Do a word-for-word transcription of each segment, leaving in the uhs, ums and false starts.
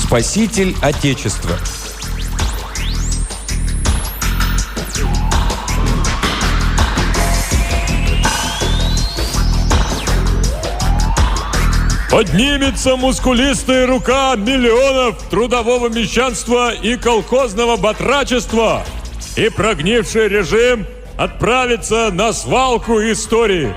Спаситель Отечества. Поднимется мускулистая рука миллионов трудового мещанства и колхозного батрачества, и прогнивший режим отправится на свалку истории.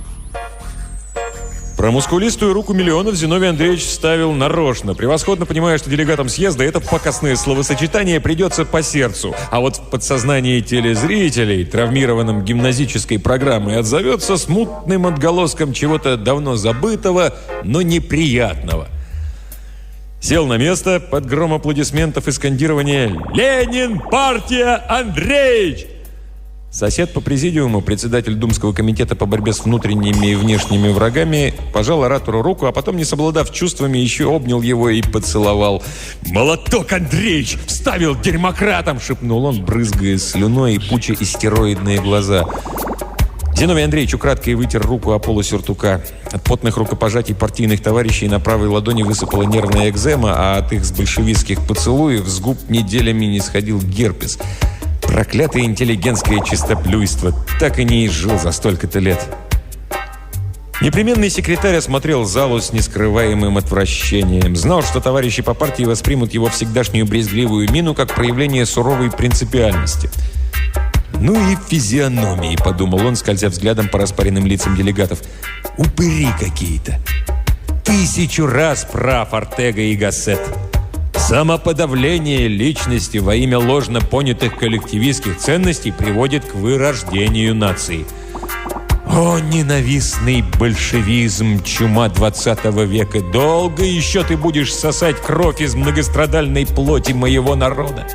Про мускулистую руку миллионов Зиновий Андреевич вставил нарочно, превосходно понимая, что делегатам съезда это пакостное словосочетание придется по сердцу. А вот в подсознании телезрителей, травмированным гимназической программой, отзовется смутным отголоском чего-то давно забытого, но неприятного. Сел на место под гром аплодисментов и скандирования «Ленин! Партия! Андреевич!». Сосед по президиуму, председатель Думского комитета по борьбе с внутренними и внешними врагами, пожал оратору руку, а потом, не совладав чувствами, еще обнял его и поцеловал. «Молоток, Андреич! Вставил дерьмократом!» — шепнул он, брызгая слюной и пуча истероидные глаза. Зиновий Андреевич украдкой вытер руку о полу сюртука. От потных рукопожатий партийных товарищей на правой ладони высыпала нервная экзема, а от их с большевистских поцелуев с губ неделями не сходил герпес. Проклятое интеллигентское чистоплюйство. Так и не изжил за столько-то лет. Непременный секретарь осмотрел залу с нескрываемым отвращением. Знал, что товарищи по партии воспримут его всегдашнюю брезгливую мину как проявление суровой принципиальности. «Ну и физиономии», — подумал он, скользя взглядом по распаренным лицам делегатов. «Упыри какие-то. Тысячу раз прав Ортега и Гассет. Самоподавление личности во имя ложно понятых коллективистских ценностей приводит к вырождению нации. О, ненавистный большевизм, чума двадцатого века! Долго еще ты будешь сосать кровь из многострадальной плоти моего народа!»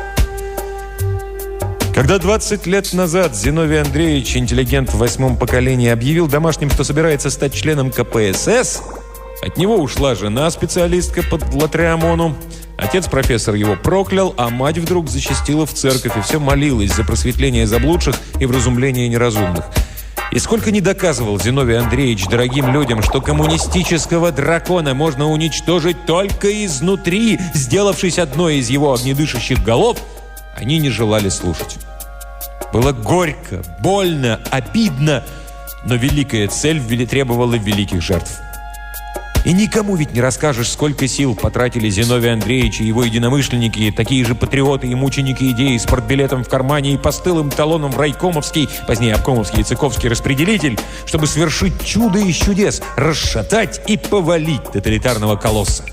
Когда двадцать лет назад Зиновий Андреевич, интеллигент в восьмом поколении, объявил домашним, что собирается стать членом ка пэ эс эс, от него ушла жена, специалистка по латриамону. Отец профессор его проклял, а мать вдруг зачастила в церковь и все молилась за просветление заблудших и вразумление неразумных. И сколько не доказывал Зиновий Андреевич дорогим людям, что коммунистического дракона можно уничтожить только изнутри, сделавшись одной из его огнедышащих голов, они не желали слушать. Было горько, больно, обидно, но великая цель требовала великих жертв. И никому ведь не расскажешь, сколько сил потратили Зиновий Андреевич и его единомышленники, такие же патриоты и мученики идеи с портбилетом в кармане и постылым талоном в райкомовский, позднее обкомовский и цыковский распределитель, чтобы свершить чудо из чудес, расшатать и повалить тоталитарного колосса.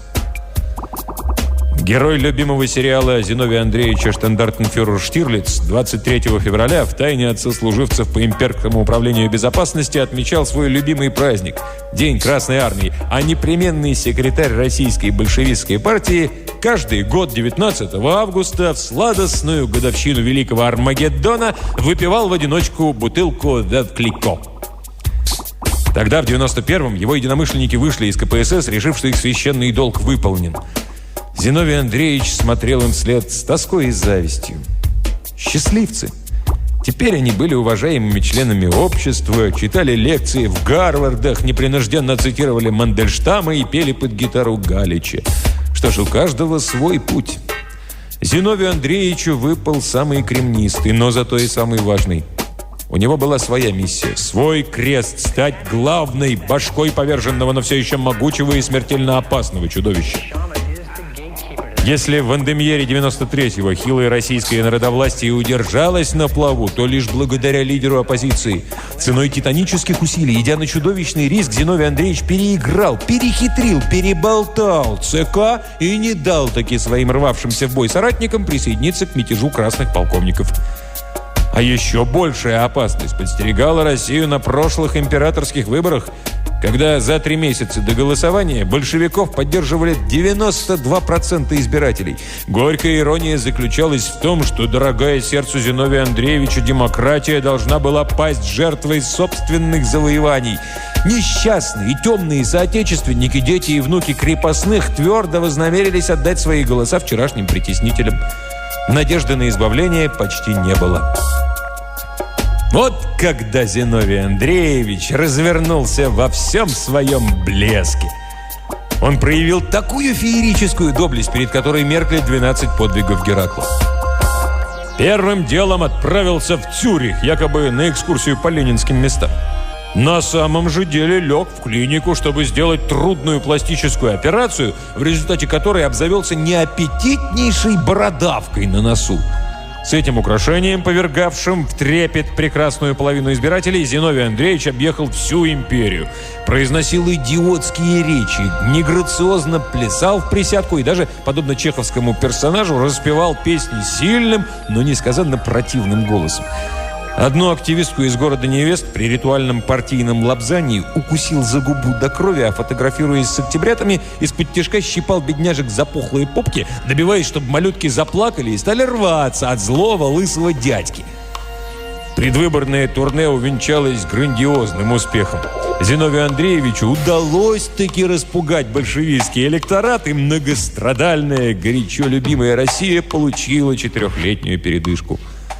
Герой любимого сериала Зиновия Андреевича штандартенфюрер Штирлиц двадцать третьего февраля втайне от сослуживцев по имперскому управлению безопасности отмечал свой любимый праздник – День Красной Армии, а непременный секретарь Российской большевистской партии каждый год девятнадцатого августа в сладостную годовщину Великого Армагеддона выпивал в одиночку бутылку «Вев Клико». Тогда, в девяносто первом, его единомышленники вышли из ка пэ эс эс, решив, что их священный долг выполнен. Зиновий Андреевич смотрел им вслед с тоской и завистью. Счастливцы. Теперь они были уважаемыми членами общества, читали лекции в Гарвардах, непринужденно цитировали Мандельштама и пели под гитару Галича. Что ж, у каждого свой путь. Зиновию Андреевичу выпал самый кремнистый, но зато и самый важный. У него была своя миссия, свой крест – стать главной башкой поверженного, но все еще могучего и смертельно опасного чудовища. Если в Андемьере девяносто третьего хилое российское народовластие удержалось на плаву, то лишь благодаря лидеру оппозиции. Ценой титанических усилий, идя на чудовищный риск, Зиновий Андреевич переиграл, перехитрил, переболтал ЦК и не дал таки своим рвавшимся в бой соратникам присоединиться к мятежу красных полковников. А еще большая опасность подстерегала Россию на прошлых императорских выборах, когда за три месяца до голосования большевиков поддерживали девяносто два процента избирателей. Горькая ирония заключалась в том, что дорогая сердцу Зиновия Андреевича демократия должна была пасть жертвой собственных завоеваний. Несчастные, темные соотечественники, дети и внуки крепостных твердо вознамерились отдать свои голоса вчерашним притеснителям. Надежды на избавление почти не было. Вот когда Зиновий Андреевич развернулся во всем своем блеске. Он проявил такую феерическую доблесть, перед которой меркли двенадцать подвигов Геракла. Первым делом отправился в Цюрих, якобы на экскурсию по ленинским местам. На самом же деле лег в клинику, чтобы сделать трудную пластическую операцию, в результате которой обзавелся неаппетитнейшей бородавкой на носу. С этим украшением, повергавшим в трепет прекрасную половину избирателей, Зиновий Андреевич объехал всю империю. Произносил идиотские речи, неграциозно плясал в присядку и даже, подобно чеховскому персонажу, распевал песни сильным, но несказанно противным голосом. Одну активистку из города невест при ритуальном партийном лапзании укусил за губу до крови, а фотографируясь с октябрятами, из-под тишка щипал бедняжек за пухлые попки, добиваясь, чтобы малютки заплакали и стали рваться от злого лысого дядьки. Предвыборное турне увенчалось грандиозным успехом. Зиновию Андреевичу удалось таки распугать большевистский электорат, и многострадальная, горячо любимая Россия получила четырехлетнюю передышку.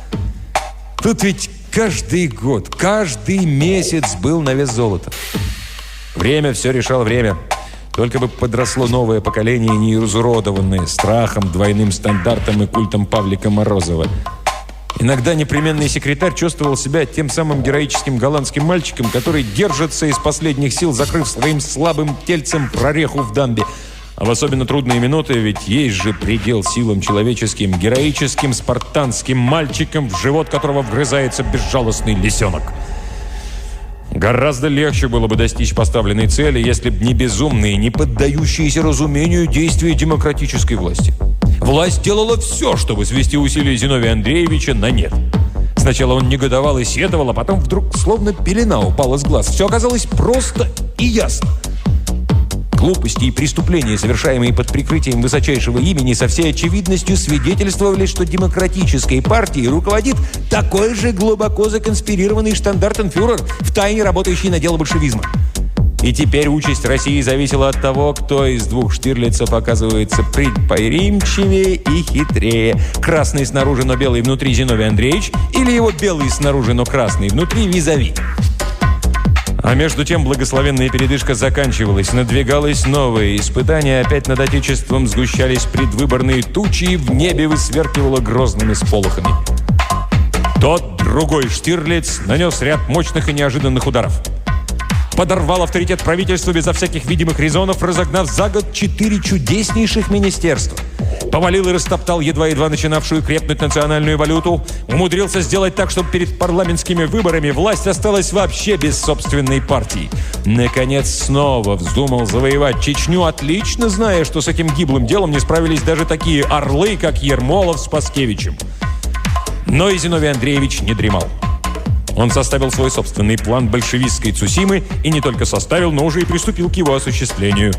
Тут ведь каждый год, каждый месяц был на вес золота. Время все решало время. Только бы подросло новое поколение, не изуродованное страхом, двойным стандартом и культом Павлика Морозова. Иногда непременный секретарь чувствовал себя тем самым героическим голландским мальчиком, который держится из последних сил, закрыв своим слабым тельцем прореху в дамбе. А в особенно трудные минуты, ведь есть же предел силам человеческим, героическим спартанским мальчиком, в живот которого вгрызается безжалостный лисенок. Гораздо легче было бы достичь поставленной цели, если бы не безумные, не поддающиеся разумению действия демократической власти. Власть делала все, чтобы свести усилия Зиновия Андреевича на нет. Сначала он негодовал и сетовал, а потом вдруг словно пелена упала с глаз. Все оказалось просто и ясно. Глупости и преступления, совершаемые под прикрытием высочайшего имени, со всей очевидностью свидетельствовали, что демократической партией руководит такой же глубоко законспирированный штандартенфюрер, втайне работающий на дело большевизма. И теперь участь России зависела от того, кто из двух Штирлицев оказывается предприимчивее и хитрее. Красный снаружи, но белый внутри Зиновий Андреевич, или его белый снаружи, но красный внутри визави. А между тем благословенная передышка заканчивалась, надвигалось новое испытание, опять над Отечеством сгущались предвыборные тучи, и в небе высверкивало грозными сполохами. Тот другой Штирлиц нанес ряд мощных и неожиданных ударов. Подорвал авторитет правительства безо всяких видимых резонов, разогнав за год четыре чудеснейших министерства. Повалил и растоптал едва-едва начинавшую крепнуть национальную валюту. Умудрился сделать так, чтобы перед парламентскими выборами власть осталась вообще без собственной партии. Наконец, снова вздумал завоевать Чечню, отлично зная, что с этим гиблым делом не справились даже такие орлы, как Ермолов с Паскевичем. Но и Зиновий Андреевич не дремал. Он составил свой собственный план большевистской Цусимы и не только составил, но уже и приступил к его осуществлению.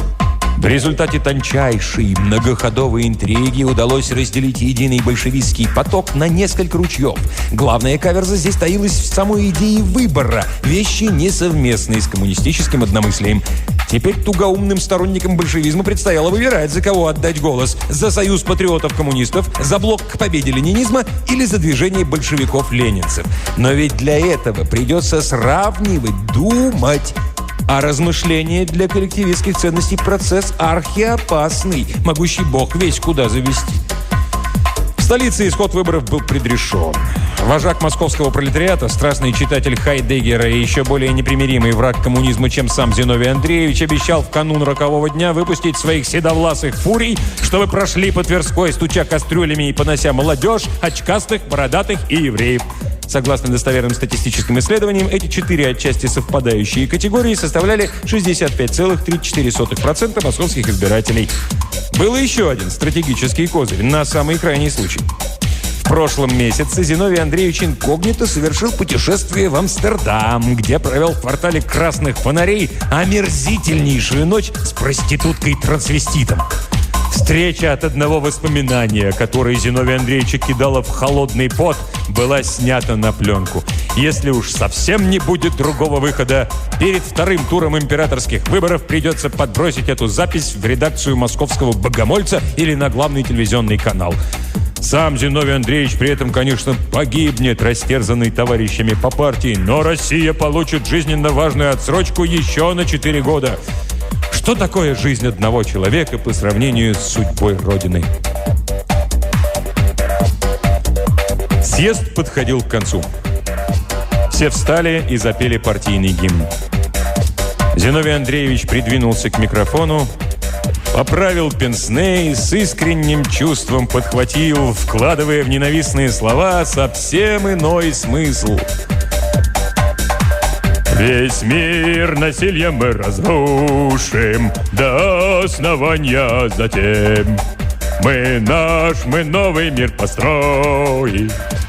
В результате тончайшей многоходовой интриги удалось разделить единый большевистский поток на несколько ручьев. Главная каверза здесь таилась в самой идее выбора, вещи несовместные с коммунистическим одномыслием. Теперь тугоумным сторонникам большевизма предстояло выбирать, за кого отдать голос: за союз патриотов-коммунистов, за блок к победе ленинизма или за движение большевиков-ленинцев. Но ведь для этого придется сравнивать, думать. А размышление для коллективистских ценностей процесс архиопасный, могущий бог весь куда завести. В столице исход выборов был предрешен. Вожак московского пролетариата, страстный читатель Хайдеггера и еще более непримиримый враг коммунизма, чем сам Зиновий Андреевич, обещал в канун рокового дня выпустить своих седовласых фурий, чтобы прошли по Тверской, стуча кастрюлями и понося молодежь, очкастых, бородатых и евреев. Согласно достоверным статистическим исследованиям, эти четыре отчасти совпадающие категории составляли шестьдесят пять целых тридцать четыре сотых процента московских избирателей. Был еще один стратегический козырь на самый крайний случай. В прошлом месяце Зиновий Андреевич инкогнито совершил путешествие в Амстердам, где провел в квартале красных фонарей омерзительнейшую ночь с проституткой-трансвеститом. Встреча от одного воспоминания, которое Зиновия Андреевича кидало в холодный пот, была снята на пленку. Если уж совсем не будет другого выхода, перед вторым туром императорских выборов придется подбросить эту запись в редакцию московского «Богомольца» или на главный телевизионный канал. Сам Зиновий Андреевич при этом, конечно, погибнет, растерзанный товарищами по партии, но Россия получит жизненно важную отсрочку еще на четыре года. Что такое жизнь одного человека по сравнению с судьбой Родины? Съезд подходил к концу. Все встали и запели партийный гимн. Зиновий Андреевич придвинулся к микрофону, поправил пенсне и с искренним чувством подхватил, вкладывая в ненавистные слова совсем иной смысл. Весь мир насилием мы разрушим до основания, затем мы наш, мы новый мир построим.